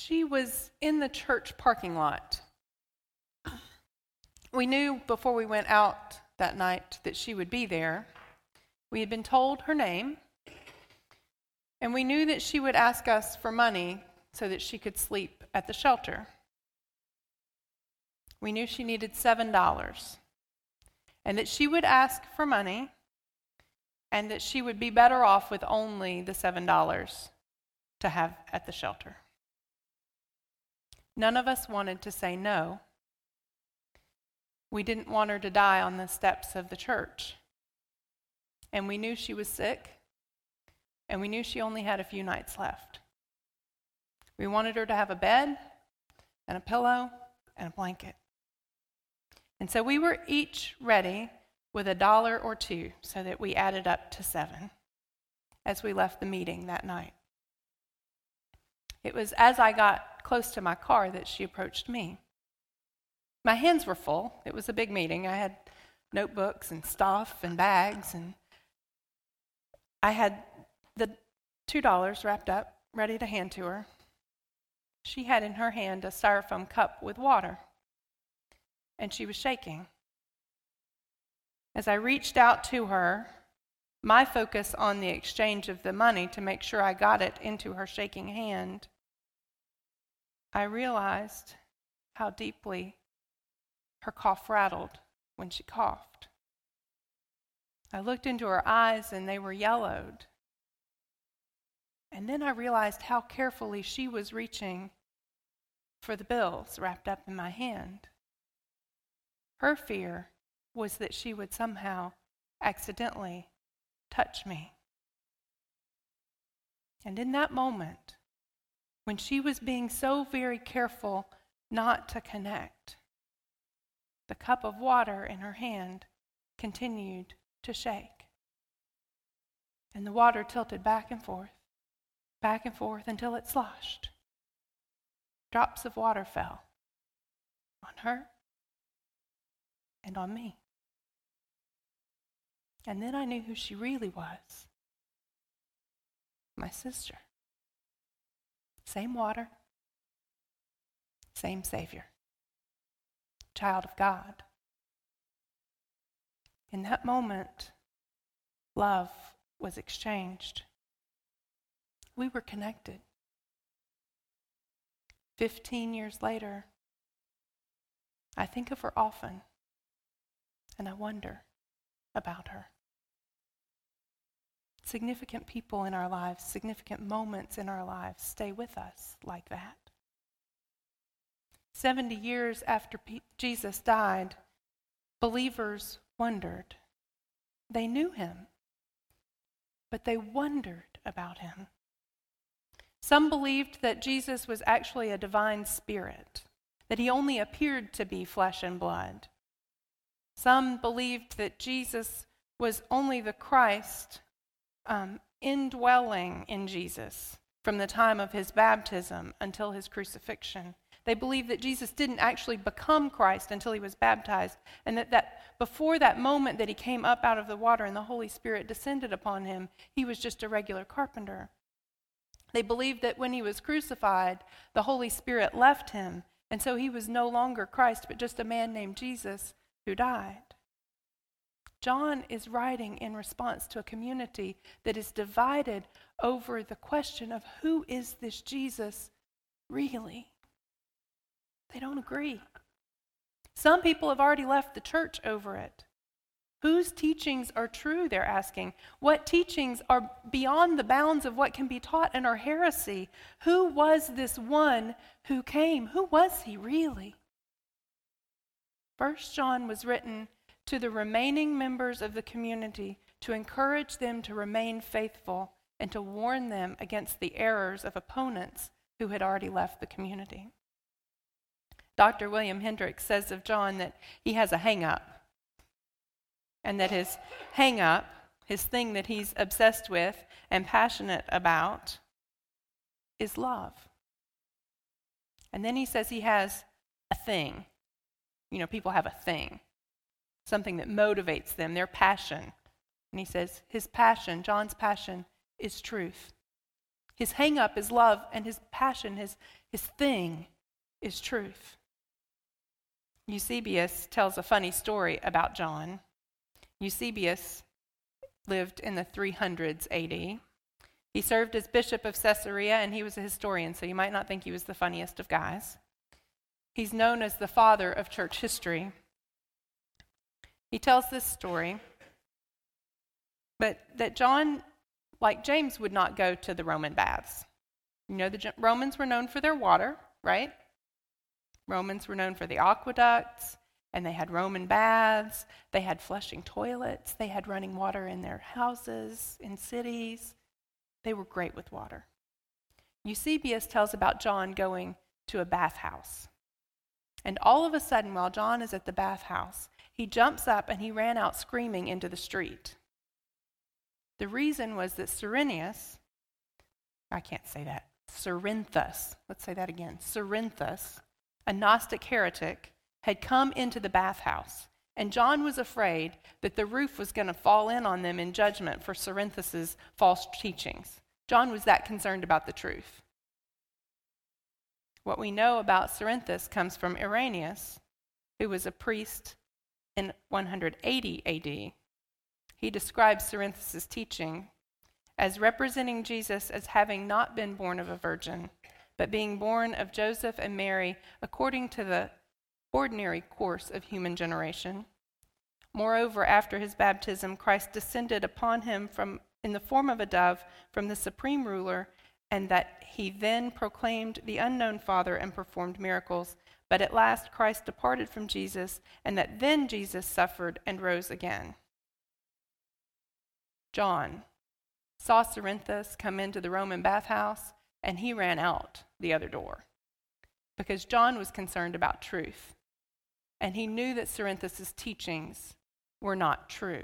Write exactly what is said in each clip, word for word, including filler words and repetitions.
she was in the church parking lot. We knew before we went out that night that she would be there. We had been told her name, and we knew that she would ask us for money so that she could sleep at the shelter. We knew she needed seven dollars, and that she would ask for money, and that she would be better off with only the seven dollars to have at the shelter. None of us wanted to say no. We didn't want her to die on the steps of the church. And we knew she was sick, and we knew she only had a few nights left. We wanted her to have a bed and a pillow and a blanket. And so we were each ready with a dollar or two so that we added up to seven as we left the meeting that night. It was as I got close to my car that she approached me. My hands were full. It was a big meeting. I had notebooks and stuff and bags, and I had the two dollars wrapped up, ready to hand to her. She had in her hand a styrofoam cup with water, and she was shaking. As I reached out to her, my focus on the exchange of the money to make sure I got it into her shaking hand, I realized how deeply her cough rattled when she coughed. I looked into her eyes and they were yellowed. And then I realized how carefully she was reaching for the bills wrapped up in my hand. Her fear was that she would somehow accidentally touch me. And in that moment, when she was being so very careful not to connect, the cup of water in her hand continued to shake. And the water tilted back and forth, back and forth until it sloshed. Drops of water fell on her and on me. And then I knew who she really was. My sister. Same water, same Savior. Child of God. In that moment, love was exchanged. We were connected. Fifteen years later, I think of her often, and I wonder about her. Significant people in our lives, significant moments in our lives stay with us like that. Seventy years after P- Jesus died, believers wondered. They knew him, but they wondered about him. Some believed that Jesus was actually a divine spirit, that he only appeared to be flesh and blood. Some believed that Jesus was only the Christ, um, indwelling in Jesus from the time of his baptism until his crucifixion. They believed that Jesus didn't actually become Christ until he was baptized, and that, that before that moment that he came up out of the water and the Holy Spirit descended upon him, he was just a regular carpenter. They believed that when he was crucified, the Holy Spirit left him, and so he was no longer Christ, but just a man named Jesus who died. John is writing in response to a community that is divided over the question of who is this Jesus really? They don't agree. Some people have already left the church over it. Whose teachings are true, they're asking. What teachings are beyond the bounds of what can be taught and are heresy? Who was this one who came? Who was he really? First John was written to the remaining members of the community to encourage them to remain faithful and to warn them against the errors of opponents who had already left the community. Doctor William Hendricks says of John that he has a hang-up, and that his hang-up, his thing that he's obsessed with and passionate about, is love. And then he says he has a thing. You know, people have a thing, something that motivates them, their passion. And he says his passion, John's passion, is truth. His hang-up is love, and his passion, his, his thing is truth. Eusebius tells a funny story about John. Eusebius lived in the three hundreds A D. He served as bishop of Caesarea, and he was a historian, so you might not think he was the funniest of guys. He's known as the father of church history. He tells this story, but that John, like James, would not go to the Roman baths. You know, the Romans were known for their water, right? Romans were known for the aqueducts, and they had Roman baths. They had flushing toilets. They had running water in their houses, in cities. They were great with water. Eusebius tells about John going to a bathhouse. And all of a sudden, while John is at the bathhouse, he jumps up and he ran out screaming into the street. The reason was that Cyrenius, I can't say that, Cerinthus, let's say that again, Cerinthus, a Gnostic heretic, had come into the bathhouse, and John was afraid that the roof was going to fall in on them in judgment for Cerinthus's false teachings. John was that concerned about the truth. What we know about Cerinthus comes from Irenaeus, who was a priest in one hundred eighty A D. He describes Cerinthus's teaching as representing Jesus as having not been born of a virgin, but being born of Joseph and Mary according to the ordinary course of human generation. Moreover, after his baptism, Christ descended upon him from in the form of a dove from the supreme ruler, and that he then proclaimed the unknown Father and performed miracles. But at last Christ departed from Jesus, and that then Jesus suffered and rose again. John saw Cerinthus come into the Roman bathhouse, and he ran out the other door because John was concerned about truth. And he knew that Cerinthus' teachings were not true.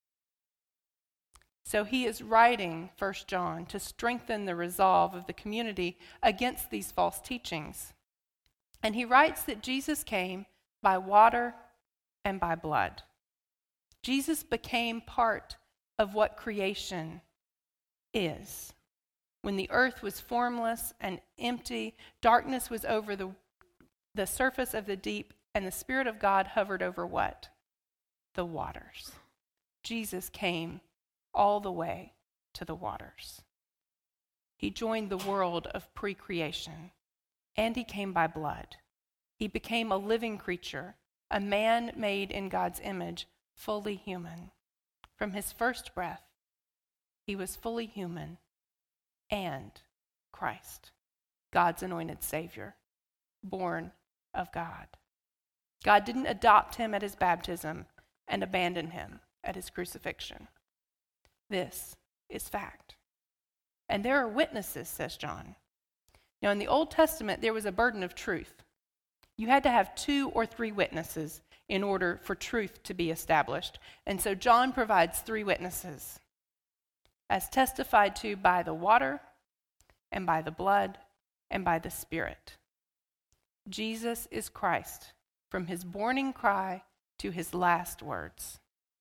So he is writing First John to strengthen the resolve of the community against these false teachings. And he writes that Jesus came by water and by blood. Jesus became part of what creation is. When the earth was formless and empty, darkness was over the, the surface of the deep, and the Spirit of God hovered over what? The waters. Jesus came all the way to the waters. He joined the world of pre-creation, and he came by blood. He became a living creature, a man made in God's image, fully human. From his first breath, he was fully human and Christ, God's anointed Savior, born of God. God didn't adopt him at his baptism and abandon him at his crucifixion. This is fact. And there are witnesses, says John. Now, in the Old Testament, there was a burden of truth. You had to have two or three witnesses in order for truth to be established. And so John provides three witnesses, as testified to by the water and by the blood and by the Spirit. Jesus is Christ, from his morning cry to his last words.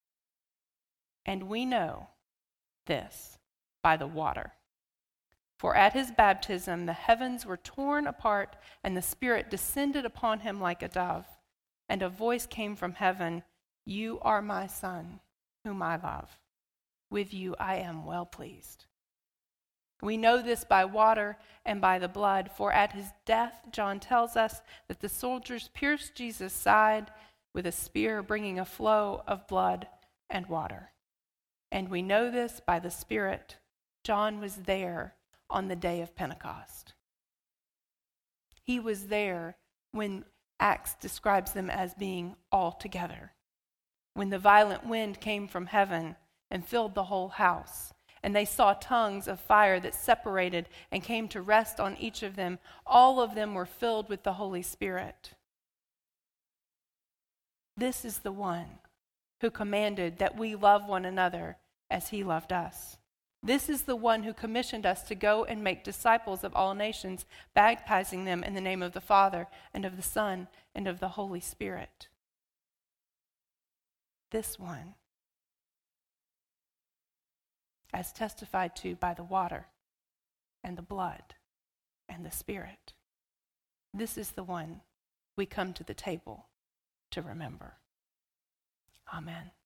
And we know this by the water. For at his baptism the heavens were torn apart, and the Spirit descended upon him like a dove. And a voice came from heaven, "You are my Son, whom I love. With you I am well pleased." We know this by water and by the blood, for at his death, John tells us that the soldiers pierced Jesus' side with a spear, bringing a flow of blood and water. And we know this by the Spirit. John was there on the day of Pentecost. He was there when Acts describes them as being all together, when the violent wind came from heaven and filled the whole house, and they saw tongues of fire that separated and came to rest on each of them. All of them were filled with the Holy Spirit. This is the one who commanded that we love one another as he loved us. This is the one who commissioned us to go and make disciples of all nations, baptizing them in the name of the Father and of the Son and of the Holy Spirit. This one, as testified to by the water and the blood and the Spirit. This is the one we come to the table to remember. Amen.